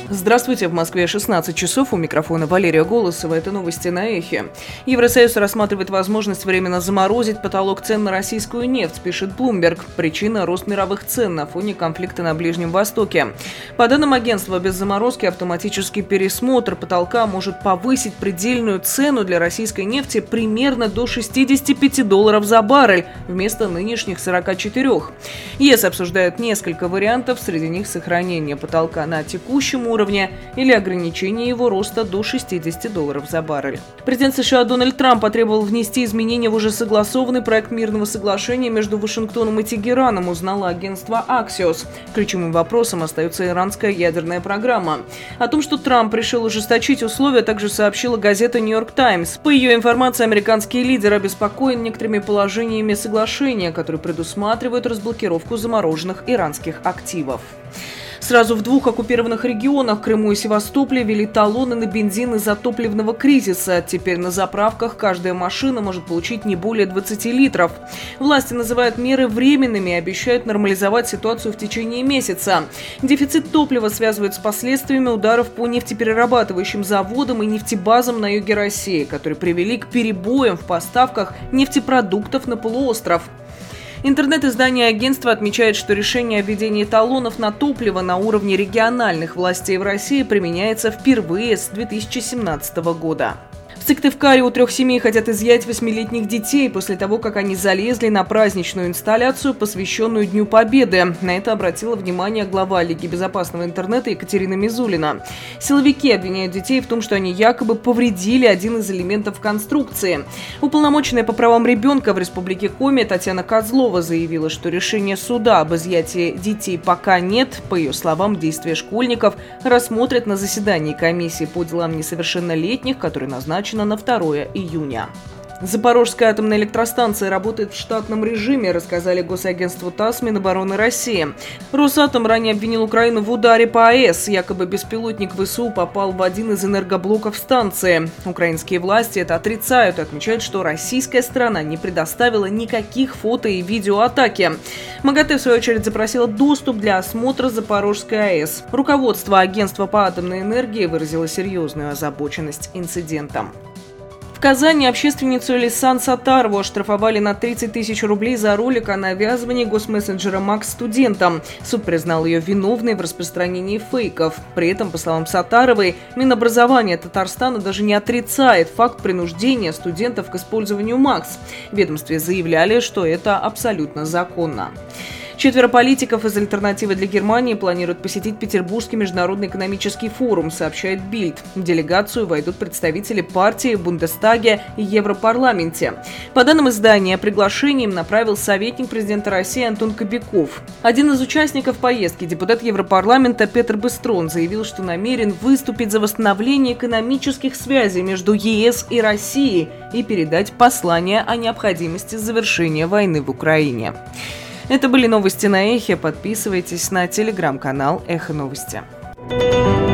Здравствуйте, в Москве 16 часов, у микрофона Валерия Голосова. Это новости на Эхе. Евросоюз рассматривает возможность временно заморозить потолок цен на российскую нефть, пишет Bloomberg. Причина – рост мировых цен на фоне конфликта на Ближнем Востоке. По данным агентства, без заморозки автоматический пересмотр потолка может повысить предельную цену для российской нефти примерно до $65 за баррель вместо нынешних 44. ЕС обсуждает несколько вариантов, среди них сохранение потолка на текущем уровне или ограничение его роста до $60 за баррель. Президент США Дональд Трамп потребовал внести изменения в уже согласованный проект мирного соглашения между Вашингтоном и Тегераном, узнало агентство Axios. Ключевым вопросом остается иранская ядерная программа. О том, что Трамп решил ужесточить условия, также сообщила газета «Нью-Йорк Таймс». По ее информации, американский лидер обеспокоен некоторыми положениями соглашения, которые предусматривают разблокировку замороженных иранских активов. Сразу в двух оккупированных регионах, Крыму и Севастополе, ввели талоны на бензин из-за топливного кризиса. Теперь на заправках каждая машина может получить не более 20 литров. Власти называют меры временными и обещают нормализовать ситуацию в течение месяца. Дефицит топлива связывают с последствиями ударов по нефтеперерабатывающим заводам и нефтебазам на юге России, которые привели к перебоям в поставках нефтепродуктов на полуостров. Интернет-издание агентства отмечает, что решение о введении талонов на топливо на уровне региональных властей в России применяется впервые с 2017 года. В Сыктывкаре у 3 семей хотят изъять 8-летних детей после того, как они залезли на праздничную инсталляцию, посвященную Дню Победы. На это обратила внимание глава Лиги безопасного интернета Екатерина Мизулина. Силовики обвиняют детей в том, что они якобы повредили один из элементов конструкции. Уполномоченная по правам ребенка в Республике Коми Татьяна Козлова заявила, что решения суда об изъятии детей пока нет. По ее словам, действия школьников рассмотрят на заседании комиссии по делам несовершеннолетних, который назначен на 2 июня. Запорожская атомная электростанция работает в штатном режиме, рассказали госагентству ТАСС Минобороны России. Росатом ранее обвинил Украину в ударе по АЭС. Якобы беспилотник ВСУ попал в один из энергоблоков станции. Украинские власти это отрицают и отмечают, что российская сторона не предоставила никаких фото и видео атаки. МАГАТЭ, в свою очередь, запросила доступ для осмотра Запорожской АЭС. Руководство агентства по атомной энергии выразило серьезную озабоченность инцидентом. В Казани общественницу Лисан Саттарову оштрафовали на 30 тысяч рублей за ролик о навязывании госмессенджера Макс студентам. Суд признал ее виновной в распространении фейков. При этом, по словам Саттаровой, Минобразование Татарстана даже не отрицает факт принуждения студентов к использованию Макс. В ведомстве заявляли, что это абсолютно законно. 4 политиков из «Альтернативы для Германии» планируют посетить Петербургский международный экономический форум, сообщает Бильд. В делегацию войдут представители партии, Бундестаге и Европарламенте. По данным издания, приглашение им направил советник президента России Антон Кобяков. Один из участников поездки, депутат Европарламента Петр Быстрон, заявил, что намерен выступить за восстановление экономических связей между ЕС и Россией и передать послание о необходимости завершения войны в Украине. Это были новости на Эхе. Подписывайтесь на телеграм-канал Эхо Новости.